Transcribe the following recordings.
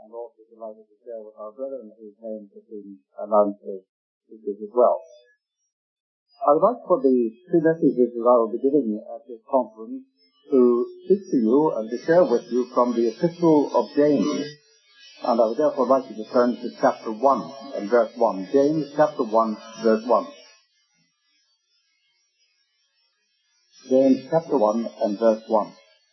and also delighted to share with our brethren whose names have been announced as well. I would like for the two messages that I will be giving at this conference to speak to you and to share with you from the Epistle of James. And I would therefore like you to turn to chapter 1 and verse 1. James chapter 1, verse 1. James chapter 1 and verse 1.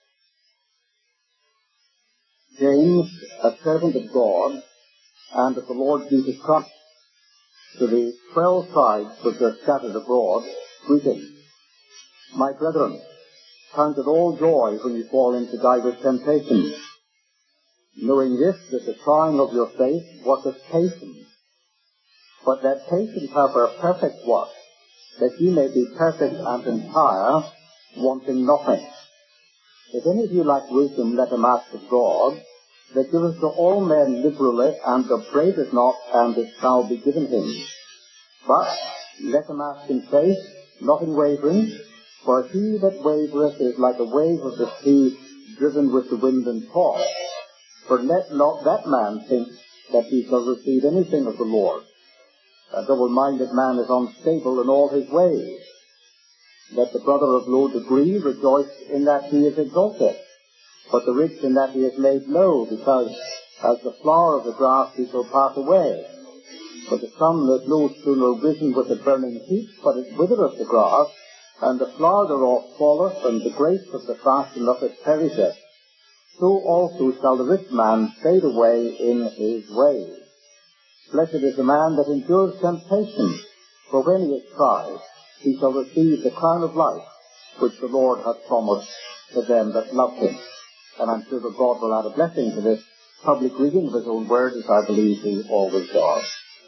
James, a servant of God and of the Lord Jesus Christ, to the 12 tribes which are scattered abroad, greeting. My brethren, count it all joy when you fall into divers temptations, knowing this, that the trying of your faith worketh patience. But let patience have her perfect work, that ye may be perfect and entire, wanting nothing. If any of you lack wisdom, let him ask of God, that giveth to all men liberally, and upbraideth not, and it shall be given him. But let him ask in faith, not in wavering, for he that wavereth is like a wave of the sea, driven with the wind and tossed. For let not that man think that he shall receive anything of the Lord. A double-minded man is unstable in all his ways. Let the brother of low degree rejoice in that he is exalted, but the rich in that he is made low, because as the flower of the grass he shall pass away. For the sun is no sooner risen with a burning heat, but it withereth the grass, and the flower thereof falleth, and the grace of the fashion of it perisheth. So also shall the rich man fade away in his ways. Blessed is the man that endures temptation, for when he is tried, he shall receive the crown of life, which the Lord hath promised to them that love him. And I'm sure that God will add a blessing to this public reading of his own word, as I believe he always does.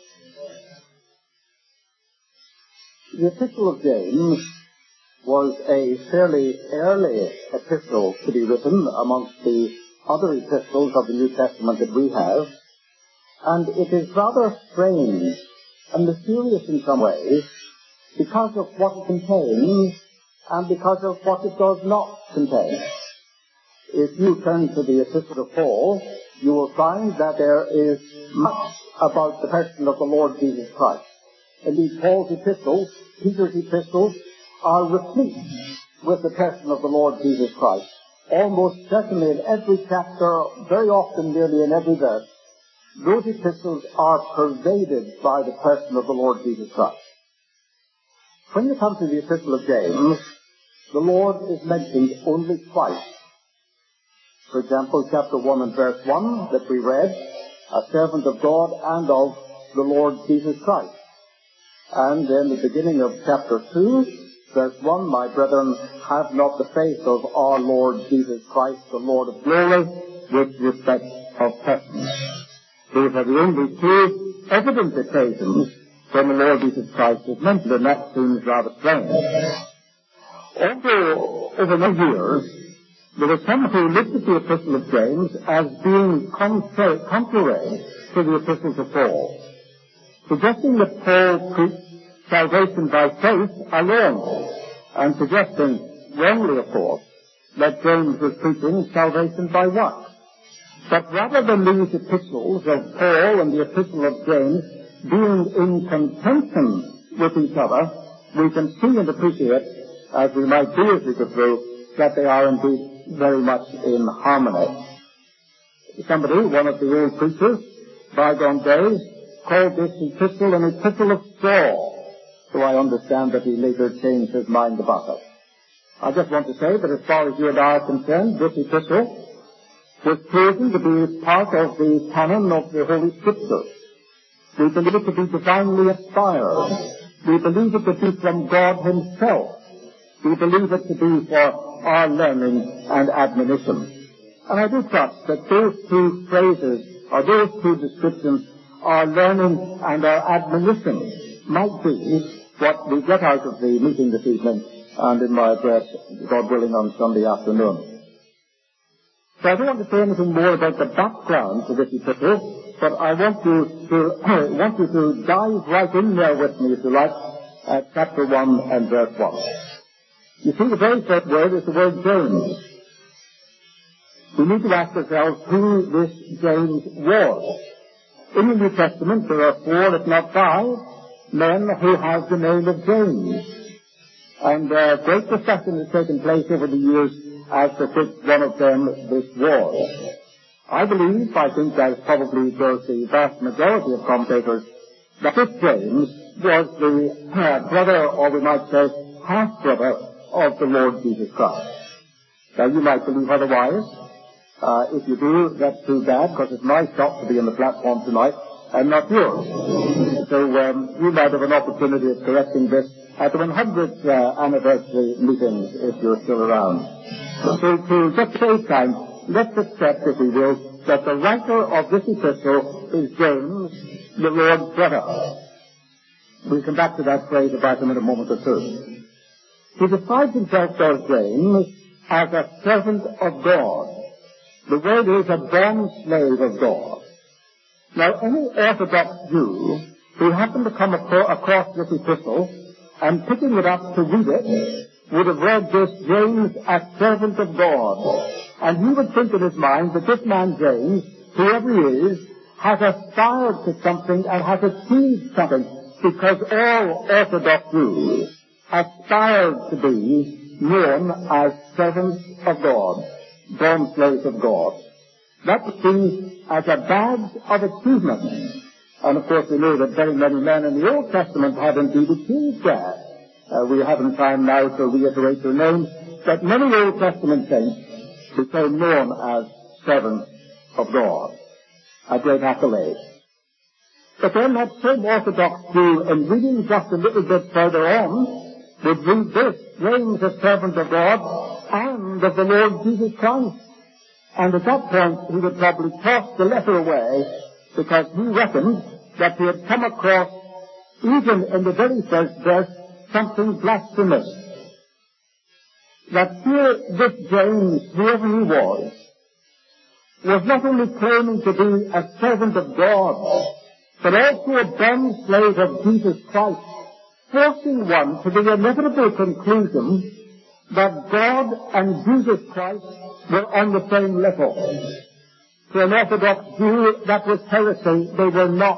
The Epistle of James was a fairly early epistle to be written amongst the other epistles of the New Testament that we have, and it is rather strange and mysterious in some ways because of what it contains and because of what it does not contain. If you turn to the Epistle of Paul, you will find that there is much about the person of the Lord Jesus Christ. Indeed, Paul's epistles, Peter's epistles, are replete with the person of the Lord Jesus Christ. Almost certainly in every chapter, very often nearly in every verse, those epistles are pervaded by the person of the Lord Jesus Christ. When you come to the Epistle of James, the Lord is mentioned only twice. For example, chapter 1 and verse 1 that we read, a servant of God and of the Lord Jesus Christ. And then the beginning of chapter 2, verse 1, my brethren, have not the faith of our Lord Jesus Christ, the Lord of glory, with respect of person. Those are the only two evident occasions when the Lord Jesus Christ is mentioned, and that seems rather strange. Also, over many years, there were some who looked at the Epistle of James as being contrary to the epistles of Paul, suggesting that Paul preached salvation by faith alone, and suggesting, wrongly of course, that James was preaching salvation by works. But rather than these epistles of Paul and the Epistle of James being in contention with each other, we can see and appreciate, as we might do as we go through, that they are indeed very much in harmony. Somebody, one of the old preachers, bygone days, called this epistle an epistle of straw, so I understand that he later changed his mind about it. I just want to say that as far as you and I are concerned, this epistle was chosen to be part of the canon of the Holy Scriptures. We believe it to be divinely inspired. We believe it to be from God himself. We believe it to be for our learning and admonition. And I do trust that those two phrases, or those two descriptions, our learning and our admonition, might be what we get out of the meeting this evening and in my address, God willing, on Sunday afternoon. So I don't want to say anything more about the background to this epistle, but I want you to dive right in there with me, if you like, at chapter 1 and verse 1. You see, the very first word is the word James. we need to ask ourselves who this James was. In the New Testament, there are 4, if not 5, men who have the name of James. And great discussion has taken place over the years as to which one of them this was. I think as probably does the vast majority of commentators, that this James was the brother, or we might say, half-brother of the Lord Jesus Christ. Now, you might believe otherwise. If you do, that's too bad, because it's my shop to be on the platform tonight, and not yours. So you might have an opportunity of correcting this at the 100th anniversary meetings, if you're still around. So to just save time, let's accept, if we will, that the writer of this epistle is James, the Lord's brother. We'll come back to that phrase about him in a moment or two. He describes himself, as James, as a servant of God. The word is a born slave of God. Now, any Orthodox Jew who happened to come across this epistle and picking it up to read it would have read this James as servant of God. And he would think in his mind that this man James, whoever he is, has aspired to something and has achieved something, because all Orthodox Jews aspired to be known as servants of God, born slaves of God. That was seen as a badge of achievement. And of course we know that very many men in the Old Testament had indeed achieved that. We haven't time now to reiterate their names, but many Old Testament saints became known as servants of God. A great accolade. But then that same Orthodox Jew, in reading just a little bit further on, would read this, James, a servant of God, and of the Lord Jesus Christ. And at that point, he would probably toss the letter away, because he reckoned that he had come across, even in the very first verse, something blasphemous. That here, this James, whoever he was not only claiming to be a servant of God, but also a born slave of Jesus Christ, forcing one to the inevitable conclusion that God and Jesus Christ were on the same level. To an Orthodox Jew, that was heresy. They were not.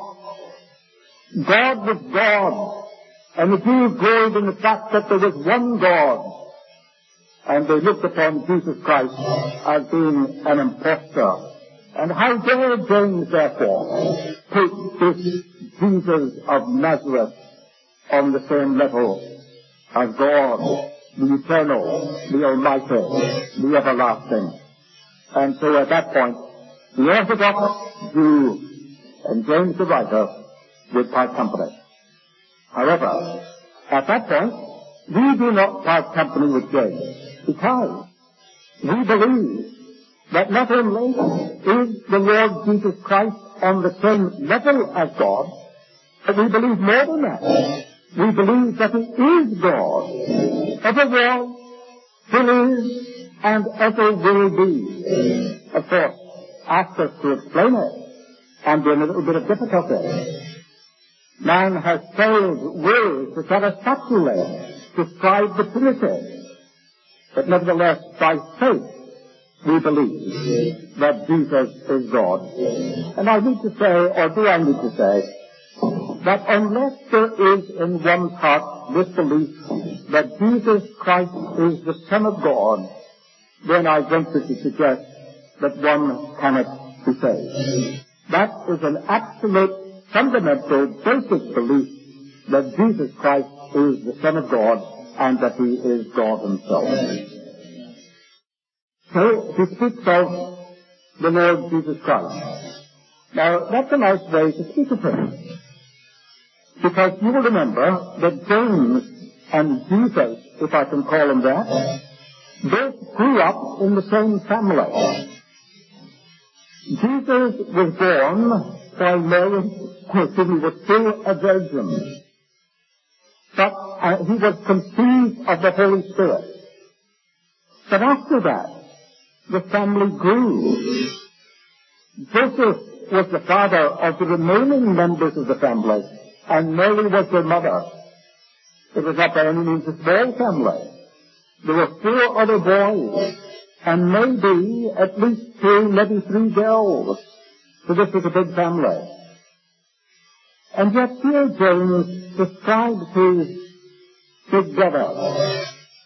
God was God, and the Jews gloried in the fact that there was one God, and they looked upon Jesus Christ as being an impostor. And how dare James, therefore, put this Jesus of Nazareth on the same level as God, the eternal, the almighty, the everlasting. And so at that point, the Orthodox Jew and James the writer would part company. However, at that point, we do not part company with James, because we believe that not only is the Lord Jesus Christ on the same level as God, but we believe more than that. We believe that He is God, ever was, still is, and ever will be. Of course, ask us to explain it, and be in a little bit of difficulty. Man has failed words to satisfactorily describe the Trinity, but nevertheless, by faith, we believe that Jesus is God. And I need to say, or do I need to say, that unless there is in one's heart this belief that Jesus Christ is the Son of God, then I venture to suggest that one cannot be saved. That is an absolute, fundamental, basic belief that Jesus Christ is the Son of God and that He is God Himself. So he speaks of the Lord Jesus Christ. Now, that's a nice way to speak of Him, because you will remember that James and Jesus, if I can call him that, both grew up in the same family. Jesus was born while Mary was still a virgin, but he was conceived of the Holy Spirit. But after that, the family grew. Joseph was the father of the remaining members of the family, and Mary was their mother. It was not by any means a small family. There were 4 other boys, and maybe at least 2, maybe 3 girls. So this was a big family. And yet here James describes his big brother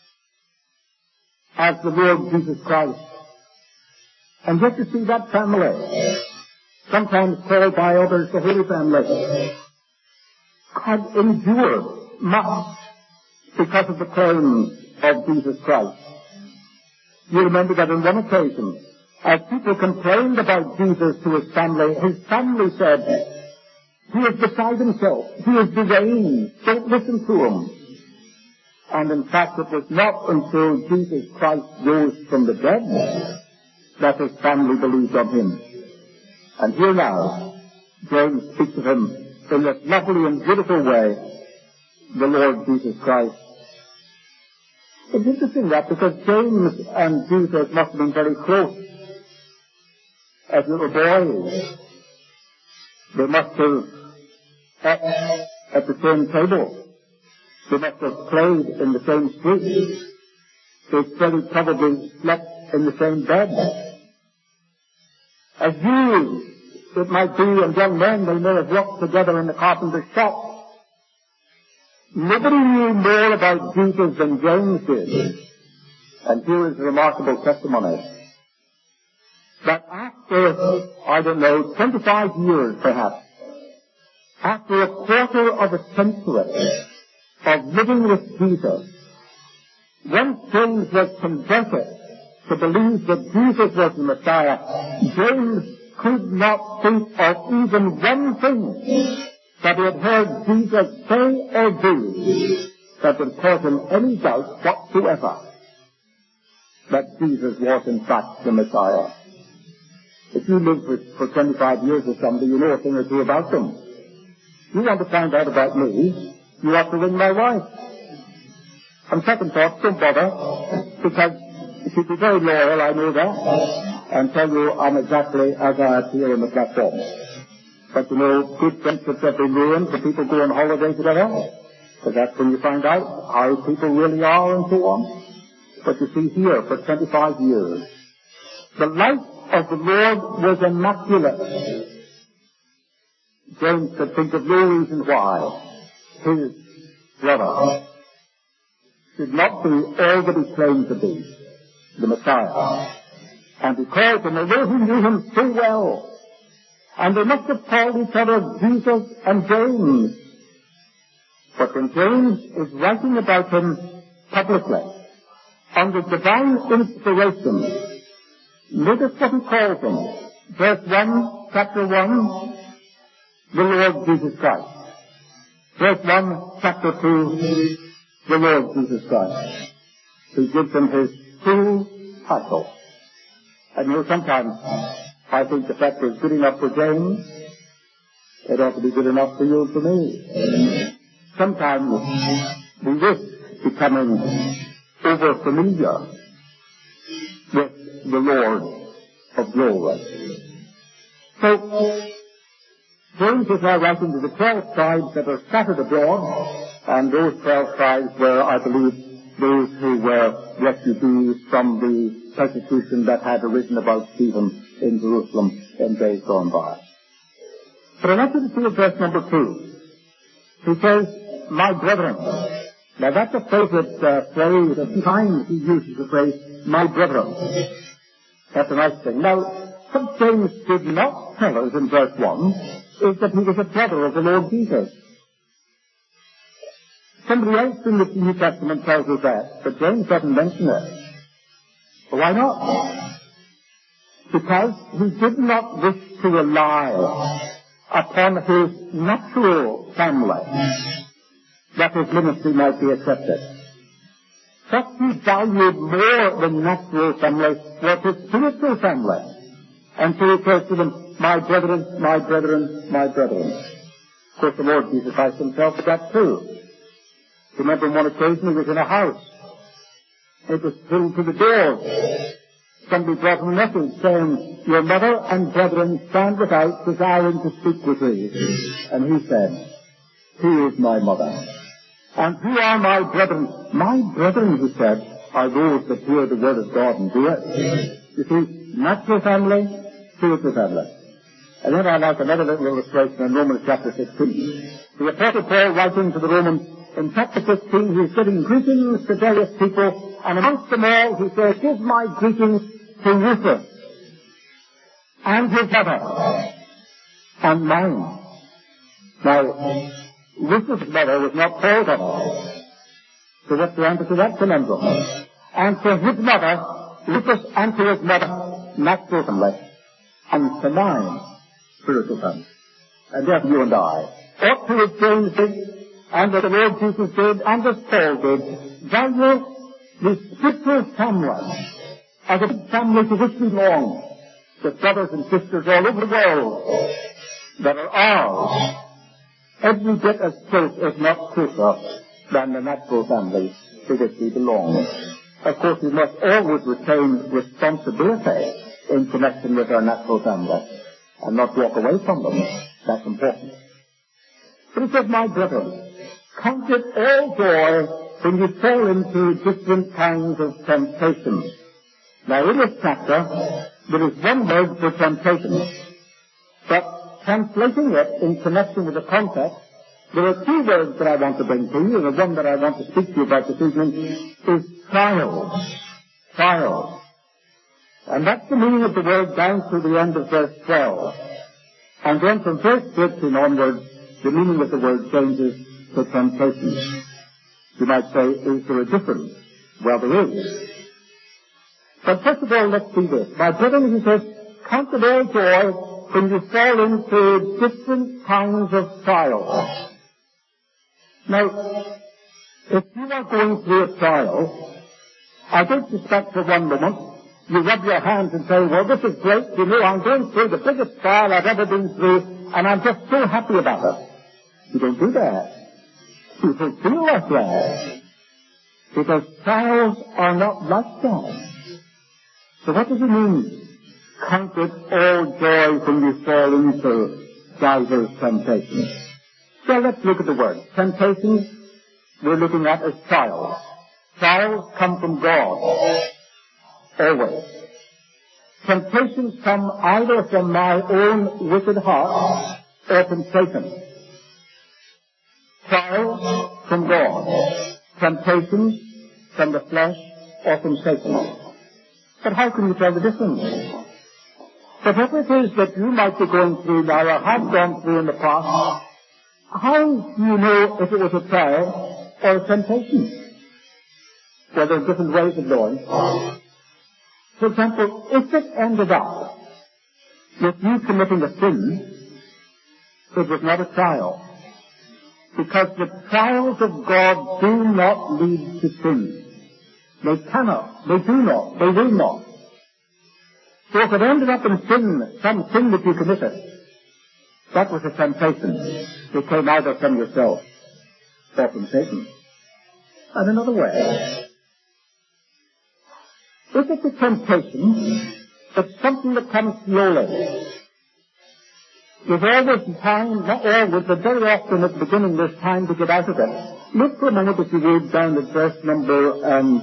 as the Lord Jesus Christ. And yet you see that family, sometimes called by others the Holy Family, had endured much because of the claims of Jesus Christ. You remember that on one occasion, as people complained about Jesus to his family said, "He is beside himself. He is deranged. Don't listen to him." And in fact, it was not until Jesus Christ rose from the dead that his family believed on him. And here now, James speaks of him in this lovely and beautiful way, the Lord Jesus Christ. It's interesting that because James and Jesus must have been very close as little boys. They must have ate at the same table. They must have played in the same street. They very probably slept in the same bed. As youths, it might be, and young men, they may have worked together in the carpenter's shop. Nobody knew more about Jesus than James did. And here is a remarkable testimony. That after, 25 years perhaps, after a quarter of a century of living with Jesus, once James was converted to believe that Jesus was the Messiah, James could not think of even one thing that he had heard Jesus say or do that would cause him any doubt whatsoever that Jesus was in fact the Messiah. If you live for 25 years with somebody, you know a thing or two about them. You want to find out about me, you have to ring my wife. On second thought, don't bother, because she'd be very loyal, I know that, and tell you I'm exactly as I appear on the platform. But you know, good friendships have been ruined for people go on holiday together, because that's when you find out how people really are and so on. But you see here, for 25 years, the life of the Lord was immaculate. James could think of no reason why his brother should not be all that he claimed to be, the Messiah. And he called him, although he knew him so well, and they must have called each other Jesus and James. But when James is writing about him publicly, under divine inspiration, notice what he calls him. Verse 1, chapter 1, the Lord Jesus Christ. Verse 1, chapter 2, the Lord Jesus Christ. He gives him his full title. And you know, sometimes I think the fact is good enough for James. It ought to be good enough for you and for me. Sometimes we risk becoming over familiar with the Lord of glory. So, James is now writing to the 12 tribes that are scattered abroad, and those 12 tribes were, I believe, those who were refugees from the persecution that had arisen about Stephen in Jerusalem in days gone by. But I want you to see verse number 2. He says, my brethren. Now that's a favorite phrase. At times he uses the phrase, my brethren. That's a nice thing. Now, what James did not tell us in verse 1 is that he was a brother of the Lord Jesus. Somebody else in the New Testament tells us that, but James doesn't mention it. Why not? Because he did not wish to rely upon his natural family that his ministry might be accepted. What he valued more than natural family was his spiritual family. And so he says to them, my brethren, my brethren, my brethren. Of course, the Lord Jesus Christ himself did that too. Remember on one occasion he was in a house. It was filled to the doors. Somebody brought him a message saying, your mother and brethren stand without desiring to speak with thee. And he said, who is my mother? And who are my brethren? My brethren, he said, are those that hear the word of God and do it. You see, natural family, spiritual family. And then I like another little illustration in Romans chapter 16. The Apostle Paul, writing to the Romans, in chapter 15, he's giving greetings to various people, and amongst them all, he says, give my greetings to Rufus, and his mother, and mine. Now, Rufus' mother was not Paul's mother. So what's the answer to that conundrum? And to his mother, Rufus, and to his mother, natural family, and to mine, spiritual family. And therefore you and I ought to, as James did, and as the Lord Jesus did, and as Paul did, value the spiritual family as a big family to which we belong, with brothers and sisters all over the world that are ours, every bit as close, if not closer, than the natural family to which we belong. Of course, we must always retain responsibility in connection with our natural family, and not walk away from them. That's important. But he says, my brethren, count it all joy when you fall into different kinds of temptations. Now, in this chapter, there is one word for temptation, but translating it in connection with the context, there are two words that I want to bring to you, and the one that I want to speak to you about this evening is trials. Trials. And that's the meaning of the word down to the end of verse 12. And then from verse 13 onwards, the meaning of the word changes to temptation. You might say, is there a difference? Well, there is. But first of all, let's see this. My brethren, he says, count it all joy when you fall into different kinds of trials. Now, if you are going through a trial, I don't suspect for one moment you rub your hands and say, well, this is great, you know, I'm going through the biggest trial I've ever been through, and I'm just so happy about it. You don't do that. You don't feel like that. Because trials are not like that. So what does it mean? Count it all joy when you fall into divers temptations. Well, let's look at the word. Temptations, we're looking at as trials. Trials come from God. Always. Temptations come either from my own wicked heart or from Satan. Trials from God. Temptations from the flesh or from Satan. But how can you tell the difference? Whatever it is that you might be going through now or have gone through in the past, how do you know if it was a trial or a temptation? Well, there are different ways of knowing. For example, if it ended up with you committing a sin, it was not a trial. Because the trials of God do not lead to sin. They cannot, they do not, they will not. So if it ended up in sin, some sin that you committed, that was a temptation. It came either from yourself or from Satan. And another way, if it's a temptation, it's something that comes slowly. There's always time, not always, but very often at the beginning there's time to get out of it. Look for a moment, if you would, down at verse number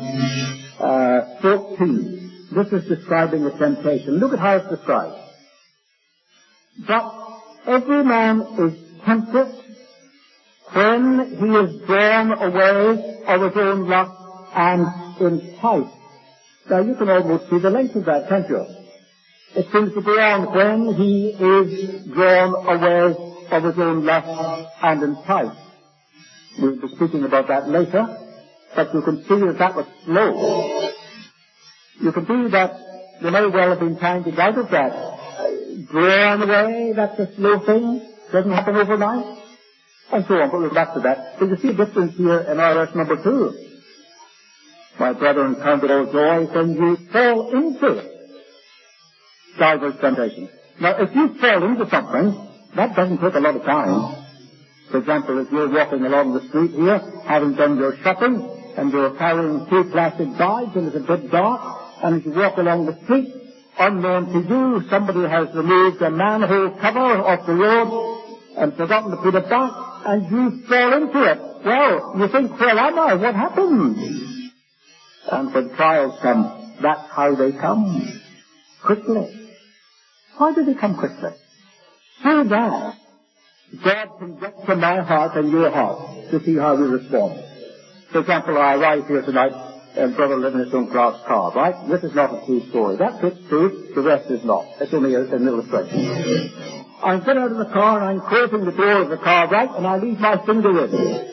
14. This is describing a temptation. Look at how it's described. But every man is tempted when he is drawn away of his own lust and enticed. Now you can almost see the length of that, can't you? It seems to go on when he is drawn away of his own lust and enticed. We'll be speaking about that later, but you can see that was slow. You can see that there may well have been time to get out of that. Drawn away, that's a slow thing, doesn't happen overnight, and so on, but we'll go back to that. So you see a difference here in our verse number 2. My brethren, count it all joy when you fall into divers temptations. Now, if you fall into something, that doesn't take a lot of time. For example, if you're walking along the street here, having done your shopping, and you're carrying 2 plastic bags, and it's a bit dark, and as you walk along the street, unknown to you, somebody has removed a manhole cover off the road and forgotten to put it back, and you fall into it. Well, you think, where am I? What happened? And when trials come, that's how they come. Quickly. Why do they come quickly? So that God can get to my heart and your heart to see how we respond. For example, I arrived here tonight and Brother Livingstone Clark's car, right? This is not a true story. That bit's true, the rest is not. It's only an illustration. I get out of the car and I'm closing the door of the car, right, and I leave my finger in.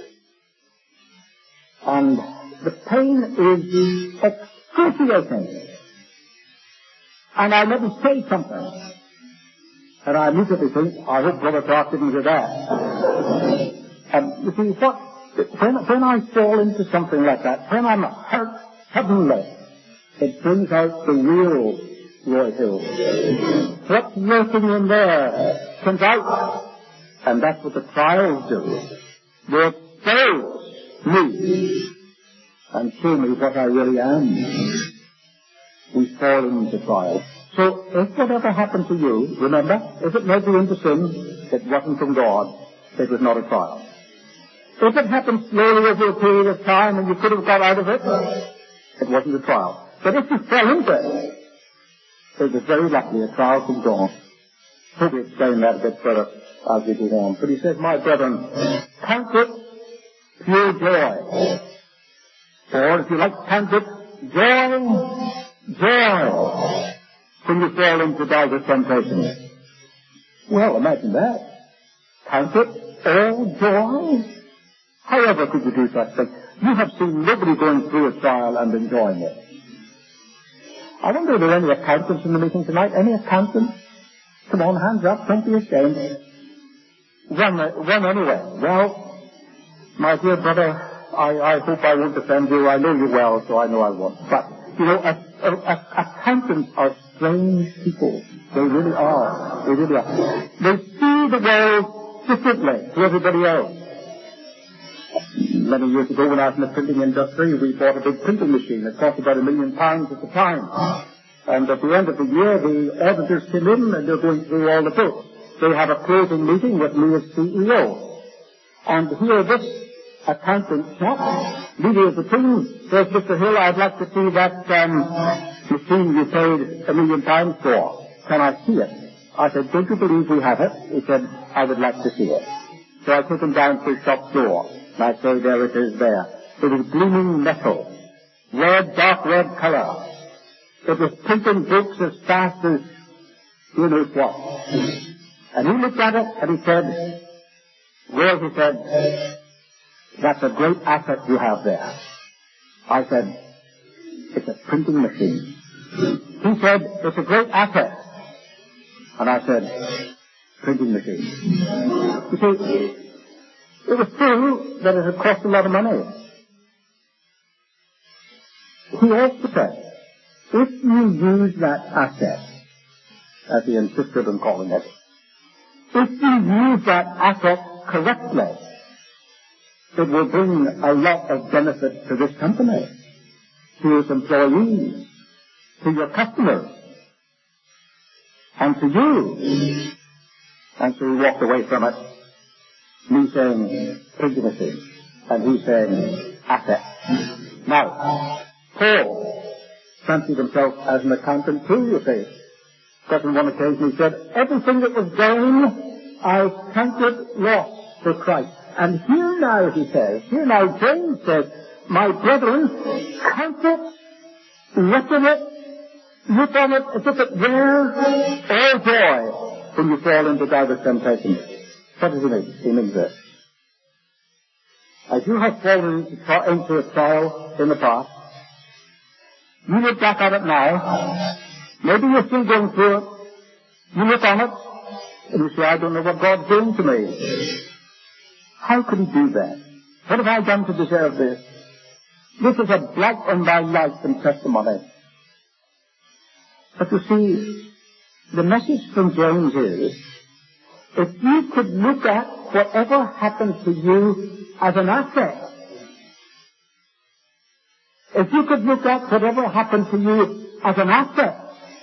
And the pain is excruciating. And I maybe say something. And I immediately think, I hope Brother Clark didn't do that. And you see, when I fall into something like that, when I'm hurt suddenly, it brings out the real Roy Hill. What's lurking in there comes out. And that's what the trials do. They expose me and show me what I really am. We fall into trials. So if whatever happened to you, remember, if it led you into sin, it wasn't from God. It was not a trial. If it happened slowly over a period of time and you could have got out of it, it wasn't a trial. But if you fell into it, it was very likely a trial from God. Hope we explain that a bit further as we go on. But he says, my brethren, count it pure joy. Or if you like, count it joy, when you fall into diverse temptations. Well, imagine that. Count it all joy. However could you do such things? You have seen nobody going through a trial and enjoying it. I wonder if there are any accountants in the meeting tonight. Any accountants? Come on, hands up. Don't be ashamed. One anyway. Well, my dear brother, I hope I won't offend you. I know you well, so I know I won't. But, you know, accountants are strange people. They really are. They really are. They see the world differently to everybody else. Many years ago when I was in the printing industry, we bought a big printing machine. It cost about £1 million at the time. And at the end of the year, the auditors came in and they're going through all the books. They have a closing meeting with me as CEO. And here this accountant chap, leader of the team, says, Mr. Hill, I'd like to see that machine you paid £1 million for. Can I see it? I said, don't you believe we have it? He said, I would like to see it. So I took him down to the shop door. And I say, there it is there. It was gleaming metal. Red, dark red color. It was printing books as fast as who knows what. And he looked at it and he said, well, he said, that's a great asset you have there. I said, it's a printing machine. He said, it's a great asset. And I said, printing machine. You see, it was true that it had cost a lot of money. He also said, if you use that asset, as he insisted on calling it, if you use that asset correctly, it will bring a lot of benefit to this company, to its employees, to your customers, and to you. And so he walked away from it, me saying printing machine, and he saying asset. Now, Paul fancied himself as an accountant too, you see. Because on one occasion he said, everything that was gain, I counted loss for Christ. And here now, he says, here now James says, my brethren, count it, reckon it, look on it as if it were all joy when you fall into diverse temptations. What does he mean? He means this. As you have fallen into a trial in the past, you look back at it now, maybe you're still going through it, you look on it, and you say, I don't know what God's doing to me. How could he do that? What have I done to deserve this? This is a blight on my life and testimony. But you see, the message from James is, if you could look at whatever happened to you as an asset, if you could look at whatever happened to you as an asset,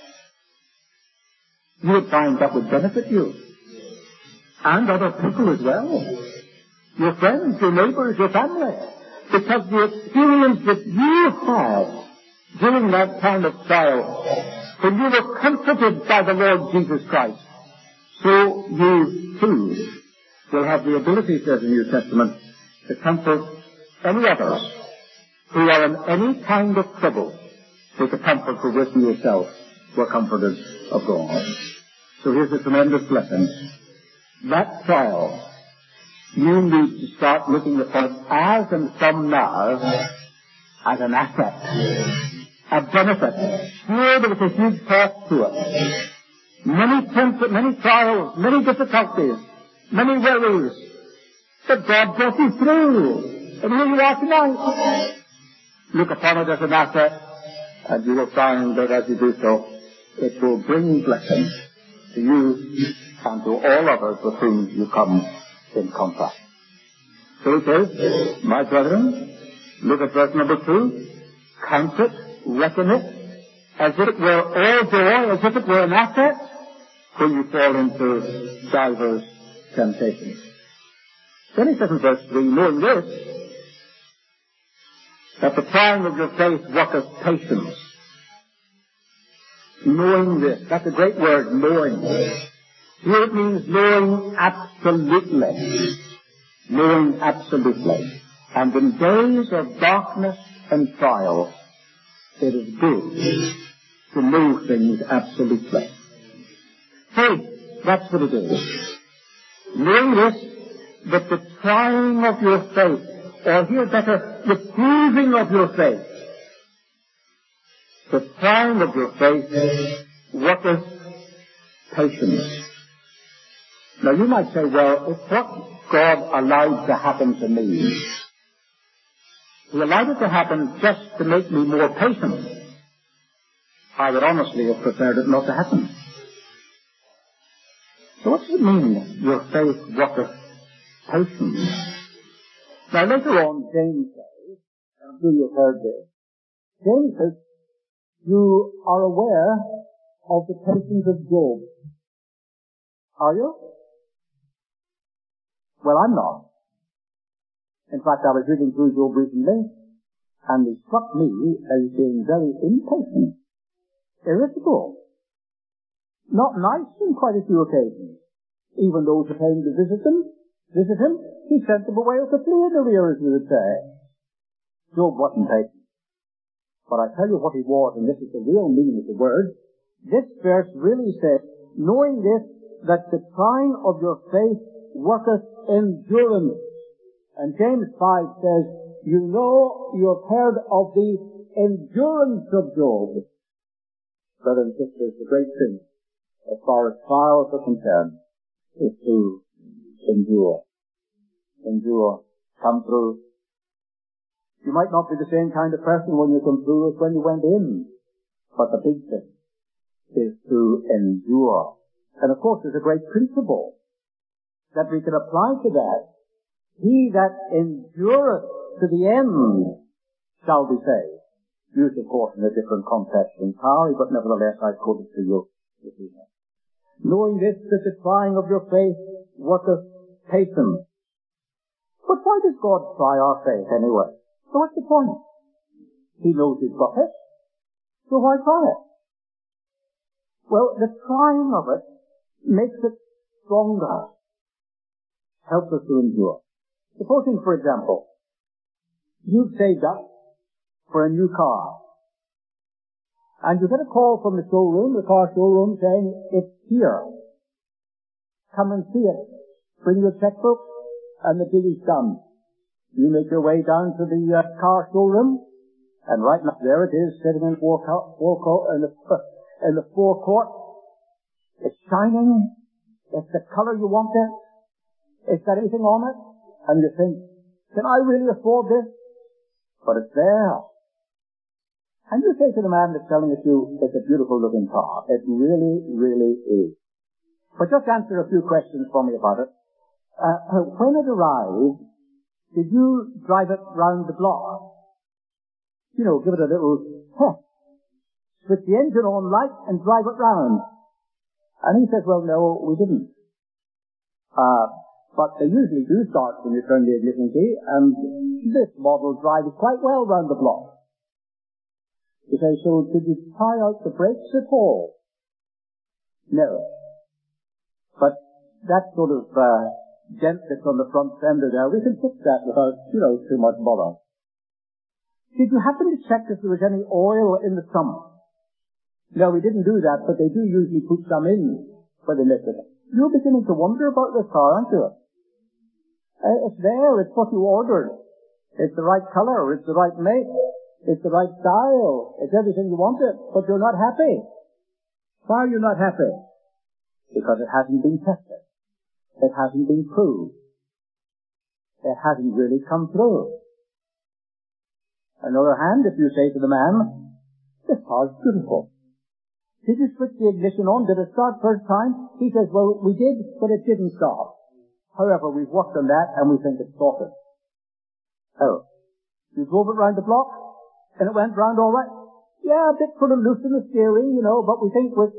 you would find that would benefit you. And other people as well. Your friends, your neighbors, your family. Because the experience that you had during that time of trial, when you were comforted by the Lord Jesus Christ, so you too will have the ability, says the New Testament, to comfort any others who are in any kind of trouble with the comfort for which you yourself were comforted of God. So here's a tremendous lesson. That trial, you need to start looking upon it as and from now as an asset, a benefit. Sure, there was a huge cost to it. Many trials, many difficulties, many worries. But God brought you through. And here you are tonight. Look upon it as an asset, and you will find that as you do so, it will bring blessing to you and to all others with whom you come in contact. So it says, my brethren, look at verse number 2, count it, reckon it, as if it were all joy, as if it were an asset, when you fall into divers temptations. Then he says in verse 3, knowing this, that the trying of your faith worketh patience. Knowing this, that's a great word, knowing. Here it means knowing absolutely. Knowing absolutely. And in days of darkness and trial, it is good to know things absolutely. Faith, that's what it is. Knowing this, that the trying of your faith, or here better, the proving of your faith, the trying of your faith worketh patience. Now you might say, well, it's what God allowed to happen to me. He allowed it to happen just to make me more patient. I would honestly have preferred it not to happen. So what does it mean, your faith worketh patience? Now later on, James says, and I'm sure you've heard this, James says, you are aware of the patience of Job. Are you? Well, I'm not. In fact, I was reading through Job recently, and it struck me as being very impatient, irritable, not nice on quite a few occasions. Even those who came to visit him, he sent them away with a flea in the rear, as we would say. Job wasn't patient. But I tell you what he was, and this is the real meaning of the word. This verse really says, knowing this, that the trying of your faith worketh endurance. And James 5 says, you know, you have heard of the endurance of Job. Brothers and sisters, the great thing, as far as trials are concerned, is to endure. Endure. Come through. You might not be the same kind of person when you come through as when you went in. But the big thing is to endure. And of course there's a great principle that we can apply to that. He that endureth to the end shall be saved. Used of course in a different context entirely, but nevertheless I quote it to you this evening. Knowing this, that the trying of your faith worketh patience. But why does God try our faith anyway? So what's the point? He knows you've got it. So why try it? Well, the trying of it makes it stronger. Helps us to endure. Supposing, for example, you've saved up for a new car. And you get a call from the showroom, the car showroom, saying, it's here. Come and see it. Bring your checkbook, and the deal is done. You make your way down to the car showroom, and right now there it is, sitting in the forecourt. It's shining. It's the color you want it. It's got anything on it. And you think, can I really afford this? But it's there. And you say to the man that's selling it to you, it's a beautiful looking car. It really, really is. But just answer a few questions for me about it. When it arrived, did you drive it round the block? You know, give it a little test. Switch the engine on light and drive it round. And he says, well, no, we didn't. But they usually do start when you turn the ignition key, and this model drives quite well round the block. You say, so did you try out the brakes at all? No. But that sort of dent that's on the front fender there, we can fix that without, too much bother. Did you happen to check if there was any oil in the sump? No, we didn't do that, but they do usually put some in for the liquid. You're beginning to wonder about this car, aren't you? It's there, it's what you ordered. It's the right color, it's the right make, it's the right style, it's everything you wanted, but you're not happy. Why are you not happy? Because it hasn't been tested. It hasn't been proved. It hasn't really come through. On the other hand, if you say to the man, this car's beautiful. Did you switch the ignition on? Did it start first time? He says, well, we did, but it didn't start. However, we've worked on that and we think it's sorted. Oh. You drove it round the block and it went round all right? Yeah, a bit sort of loose in the steering, but we think with,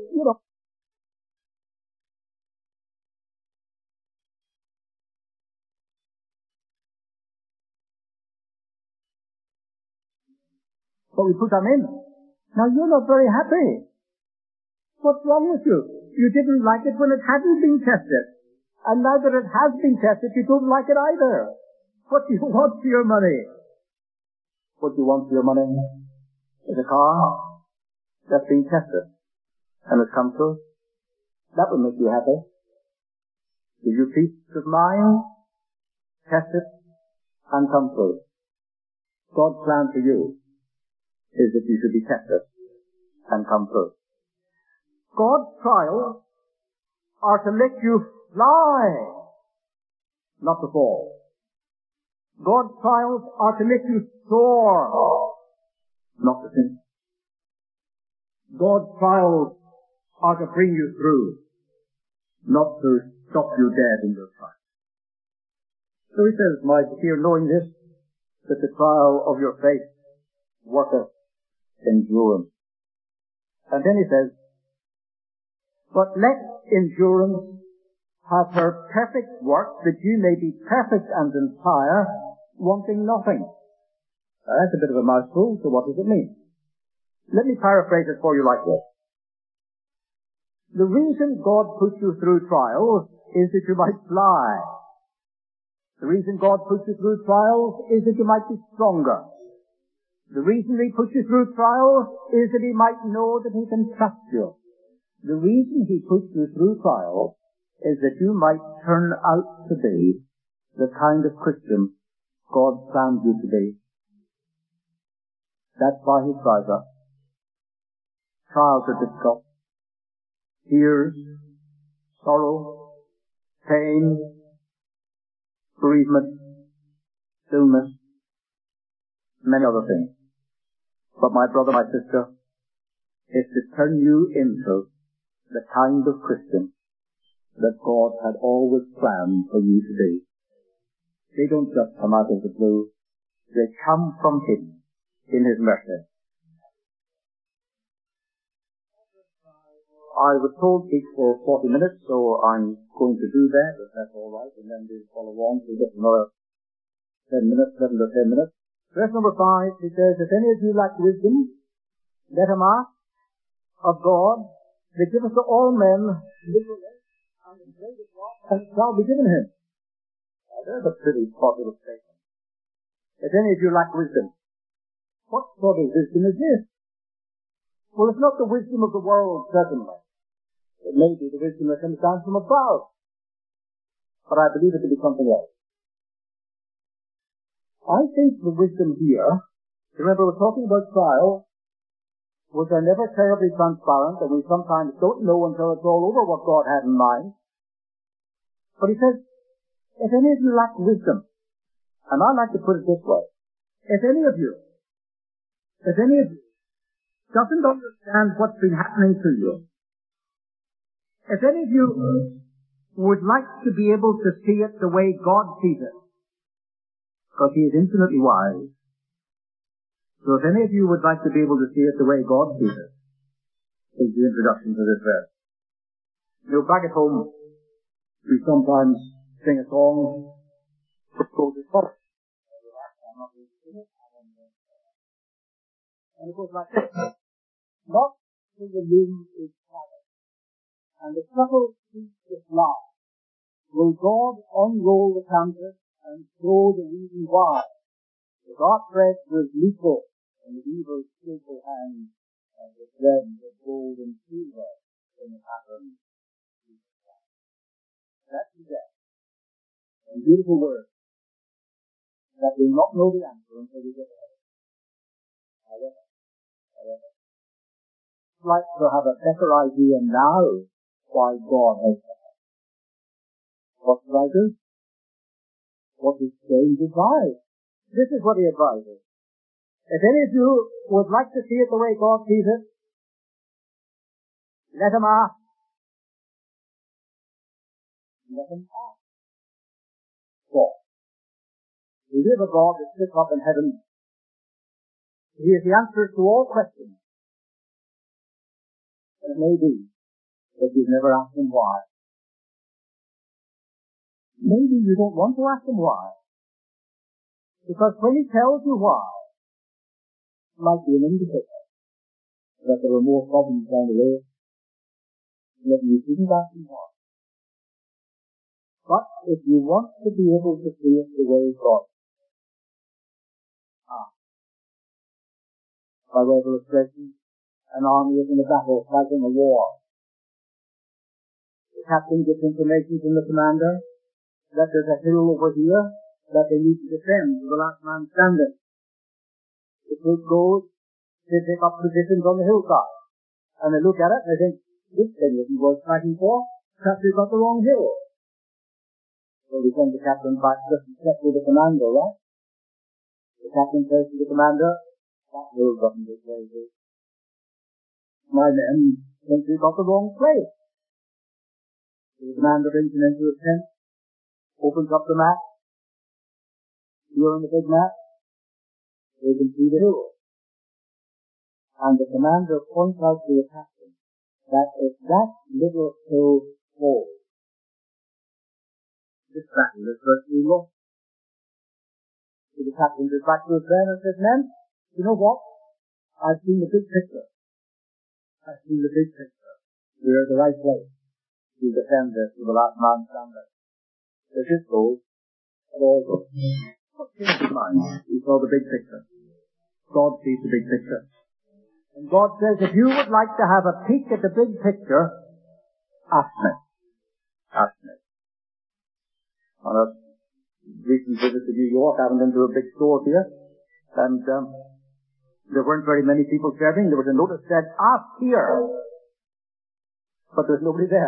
but we put them in. Now you're not very happy. What's wrong with you? You didn't like it when it hadn't been tested. And now that it has been tested, you don't like it either. What do you want for your money? What do you want for your money? Is a car that's been tested and has come through. That would make you happy. Give you peace of mind, test it, and come through. God's plan for you is that you should be tested and come through. God's trials are to let you fly, not to fall. God's trials are to make you soar, not to sink. God's trials are to bring you through, not to stop you dead in your trial. So he says, my dear, knowing this, that the trial of your faith worketh endurance. And then he says, but let endurance have her perfect work, that you may be perfect and entire, wanting nothing. Now, that's a bit of a mouthful, so what does it mean? Let me paraphrase it for you like this. The reason God puts you through trials is that you might fly. The reason God puts you through trials is that you might be stronger. The reason He puts you through trials is that He might know that He can trust you. The reason He puts you through trials is that you might turn out to be the kind of Christian God planned you to be. That's why He tries us. Trials are difficult. Tears, sorrow, pain, bereavement, illness, many other things. But my brother, my sister, is to turn you into the kind of Christian that God had always planned for you to be. They don't just come out of the blue. They come from Him in His mercy. I was told to speak for 40 minutes, so I'm going to do that, if that's all right, and then we'll follow on for just another 10 minutes, 7 to 10 minutes. Verse number 5, it says, if any of you lack wisdom, let him ask of God, that giveth to all men liberally, and it shall be given him. Now, there's a pretty positive statement. If any of you lack wisdom, what sort of wisdom is this? Well, it's not the wisdom of the world, certainly. It may be the wisdom that comes down from above. But I believe it to be something else. I think the wisdom here, remember we're talking about trials, which are never terribly transparent, and we sometimes don't know until it's all over what God had in mind. But he says, if any of you lack wisdom, and I like to put it this way, if any of you doesn't understand what's been happening to you, if any of you would like to be able to see it the way God sees it, because He is infinitely wise, so if any of you would like to be able to see it the way God sees it, is the introduction to this verse. You know, back at home, we sometimes sing a song which goes as follows. And it goes like this. Not till the moon is gathered, and the subtle speech is loud, will God unroll the canvas and show the reason why the dark thread was lethal in the weaver's skillful hand, and the thread of gold and silver in the pattern. That's the death. And beautiful words that will not know the answer until we get there. However, I'd like to have a better idea now why God has done it. What should I do? What is James advise? This is what he advises. If any of you would like to see it the way God sees it, let him ask. Let him ask. God. We have a God that sits up in heaven. He is the answer to all questions. And it may be that you've never asked him why. Maybe you don't want to ask him why. Because when he tells you why, it might be an indicator that there are more problems down the road, and that you shouldn't ask him why. But if you want to be able to see it the way God by way of illustration, an army is in a battle, fighting a war. The captain gets information from the commander that there's a hill over here that they need to defend with the last man standing. The troop goes, they take up positions on the hillside, and they look at it and they think, this thing isn't worth fighting for, perhaps we've got the wrong hill. So we send the captain back just to check with the commander, right? The captain says to the commander, that hill doesn't look very good. My men think we've got the wrong place. So the commander brings him into his tent, opens up the map. Here on the big map, they can see the hill. And the commander points out to the captain that if that little hill falls, this battle is virtually lost. So the captain goes back to his men and says, men, you know what? I've seen the big picture. I've seen the big picture. We're at the right place to defend this to the last man standing. If this goes, it all goes. What changed his mind? He saw the big picture. God sees the big picture. And God says, if you would like to have a peek at the big picture, ask me. Ask me. On a recent visit to New York, I went into a big store here, and there weren't very many people serving. There was a notice that said, ask here. But there's nobody there.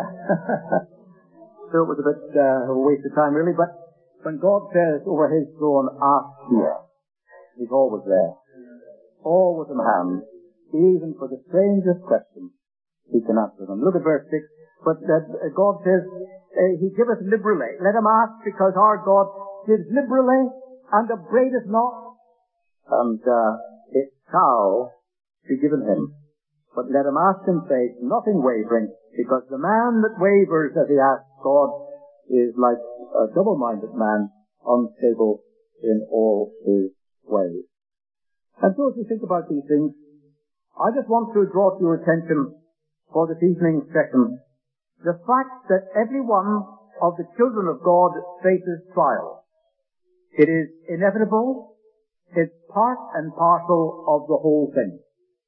So it was a bit of a waste of time, really. But when God says over his throne, ask here, he's always there. Always in hand. Even for the strangest questions, he can answer them. Look at verse 6. But God says, he giveth liberally. Let him ask, because our God gives liberally and upbraideth not. And it shall be given him. But let him ask in faith, nothing wavering, because the man that wavers as he asks God is like a double-minded man, unstable in all his ways. And so as we think about these things, I just want to draw to your attention for this evening's session the fact that every one of the children of God faces trials. It is inevitable. It's part and parcel of the whole thing.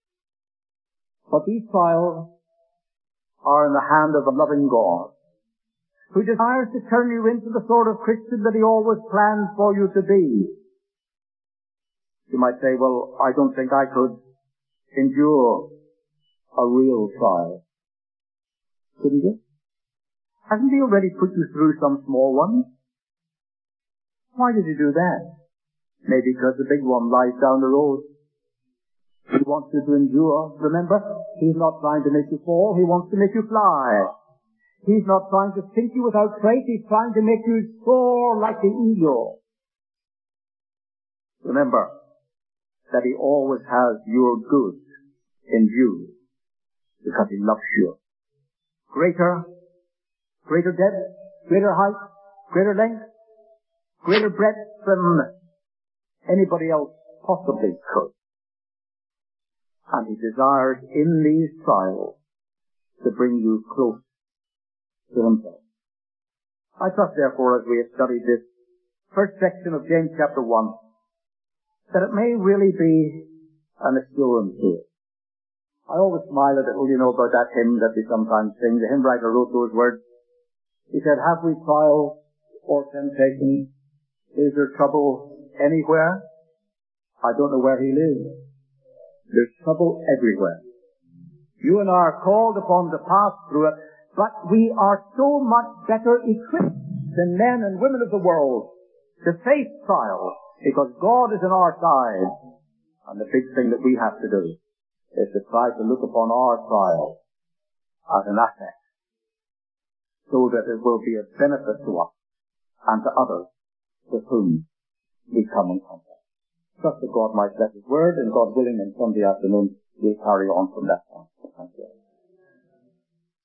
But these trials are in the hand of a loving God, who desires to turn you into the sort of Christian that he always planned for you to be. You might say, well, I don't think I could endure a real trial. Couldn't you? Hasn't he already put you through some small ones? Why did he do that? Maybe because the big one lies down the road. He wants you to endure. Remember, he's not trying to make you fall. He wants to make you fly. He's not trying to sink you without trace. He's trying to make you soar like the eagle. Remember that he always has your good in view because he loves you. Greater depth, greater height, greater length, greater breadth than anybody else possibly could. And he desires in these trials to bring you close to himself. I trust, therefore, as we have studied this first section of James chapter 1, that it may really be an assurance to us. I always smile a little, about that hymn that we sometimes sing. The hymn writer wrote those words. He said, have we trial or temptation? Is there trouble anywhere? I don't know where he lives. There's trouble everywhere. You and I are called upon to pass through it, but we are so much better equipped than men and women of the world to face trials, because God is on our side. And the big thing that we have to do is to try to look upon our trial as an asset, so that it will be a benefit to us and to others with whom we come in contact. Trust that God might bless his word, and God willing, on Sunday afternoon we'll carry on from that point. Thank you.